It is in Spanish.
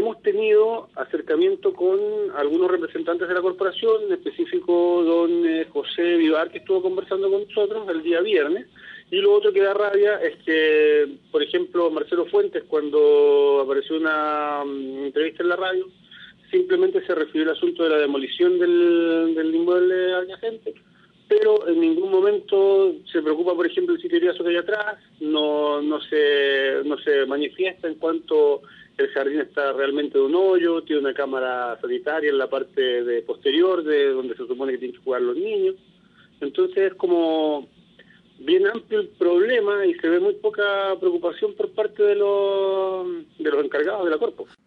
hemos tenido acercamiento con algunos representantes de la corporación, en específico don José Vivar, que estuvo conversando con nosotros el día viernes. Y lo otro que da rabia es que, por ejemplo, Marcelo Fuentes, cuando apareció una entrevista en la radio, simplemente se refirió al asunto de la demolición del inmueble adyacente, pero en ningún momento se preocupa, por ejemplo, el sitio Iriazo que hay atrás, no se manifiesta en cuanto el jardín está realmente de un hoyo, tiene una cámara sanitaria en la parte de posterior, de donde se supone que tienen que jugar los niños. Entonces es como bien amplio el problema y se ve muy poca preocupación por parte de los encargados de la Corpo.